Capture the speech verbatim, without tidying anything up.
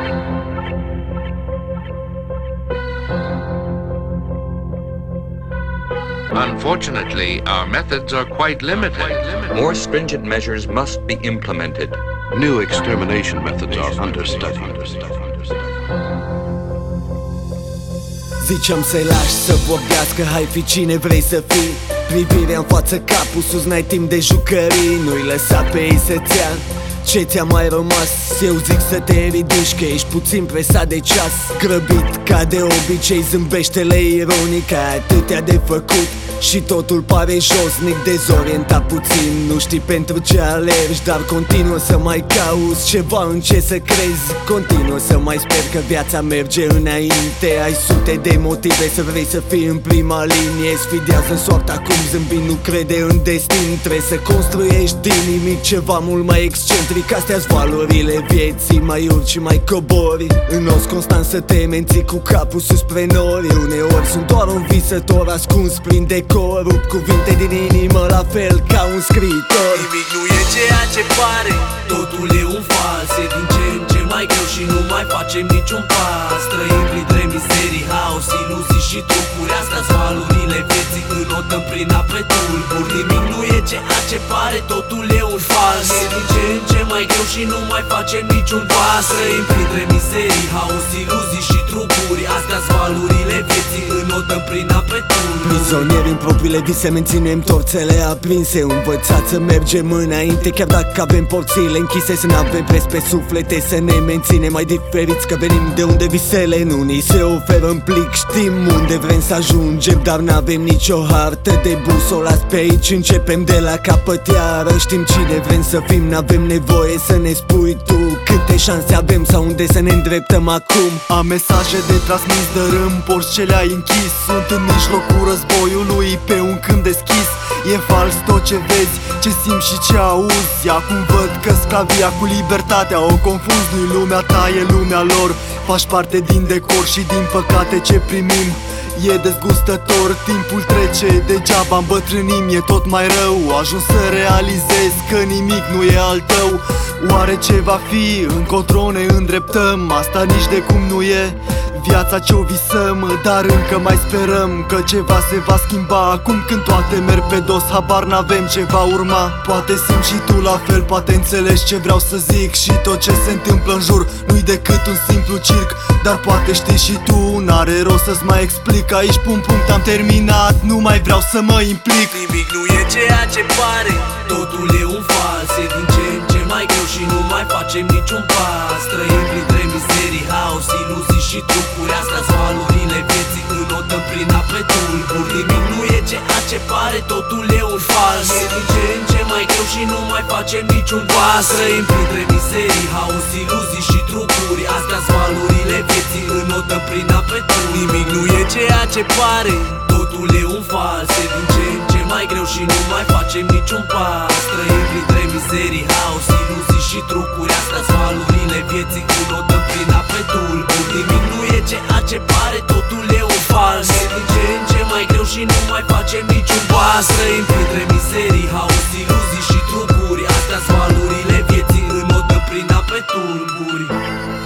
Unfortunately, our methods are quite limited. More stringent measures must be implemented. New extermination methods are under study. Ziceam să-i lași să vorbească, hai fi cine vrei să fii. Privirea în față, capul sus, n-ai timp de jucării. Nu-i lăsa pe ei să-ți ia ce ți-a mai rămas. Eu zic să te ridici, că ești puțin presat de ceas. Grăbit ca de obicei, zâmbește-le ironic. Ai atâtea de făcut și totul pare josnic, dezorientat puțin. Nu știi pentru ce alergi, dar continuă să mai cauți ceva în ce să crezi. Continuă să mai sper că viața merge înainte. Ai sute de motive să vrei să fii în prima linie. Sfidează soarta cum zâmbind, nu crede în destin. Trebuie să construiești din nimic ceva mult mai excentric. Astea-s valorile vieții, mai urci și mai cobori. În os constant să te menții cu capul sus spre nori. Uneori sunt doar un visător ascuns prin decor. Rup cuvinte din inimă la fel ca un scriitor. Nimic nu e ceea ce pare, totul e un fals. E din ce în ce mai greu și nu mai facem niciun pas. Trăim printre mizerii, haos, iluzii și trucuri. Astea-s valurile vieții, înotăm prin ape tulburi. Nimic nu e ceea ce pare, totul e un fals. E din ce în ce mai greu și nu mai facem niciun pas. Trăim printre mizerii, haos, iluzii și trucuri. Astea-s valurile vieții, înotăm prin ape tulburi. Prizonieri în propriile vise, menținem torțele aprinse. Învățați să mergem înainte, chiar dacă avem porțile închise. Să n-avem preț pe suflete, să ne menținem mai diferiți, că venim de unde visele nu ni se oferă în plic. Știm unde vrem să ajungem, dar n-avem nicio hartă de busola. Pe aici începem de la capăt iară. Știm cine vrem să fim, n-avem nevoie să ne spui tu câte șanse avem sau unde să ne îndreptăm acum. Am mesaje de transmis, dărâm porți ce le-ai închis. Sunt în mijlocul războiului pe un câmp deschis. E fals tot ce vezi, ce simți și ce auzi. Acum văd că sclavia cu libertatea o confunzi. Nu-i lumea ta, e lumea lor. Faci parte din decor și din păcate ce primim e dezgustător. Timpul trece, degeaba îmbătrânim, e tot mai rău. Ajuns să realizez că nimic nu e al tău. Oare ce va fi? Încotro ne îndreptăm. Asta nici de cum nu e viața ce-o visăm, dar încă mai sperăm că ceva se va schimba. Acum când toate merg pe dos, habar n-avem ce va urma. Poate simți și tu la fel, poate înțelegi ce vreau să zic. Și tot ce se întâmplă în jur nu-i decât un simplu circ. Dar poate știi și tu, n-are rost să-ți mai explic. Aici pun punct, am terminat, nu mai vreau să mă implic. Nimic nu e ceea ce pare, totul e un fals. E din ce în ce mai greu și nu mai facem niciun pas. Trăim printre mizerii, haos, iluzii și trucuri. Astea-s valurile vieții, înotăm prin ape tulburi. Nimic nu e ceea ce pare, totul e un fals. E din ce în ce mai greu și nu mai facem niciun pas. Trăim printre mizerii, haos, iluzii și trucuri. Astea-s valurile vieții, înotăm prin ape tulburi. Nimic nu e ceea ce pare, totul e un fals. E din ce în ce mai greu și nu mai facem niciun pas. Trăim printre mizerii, haos, iluzii și trucuri. Astea-s valurile vieții, înotăm prin ape tulburi. Nimic nu e ceea ce pare, totul e un fals. E din ce în ce mai greu și nu mai facem niciun pas. Trăim printre mizerii, haos, iluzii și trucuri. Astea-s valurile vieții, înotăm prin ape tulburi.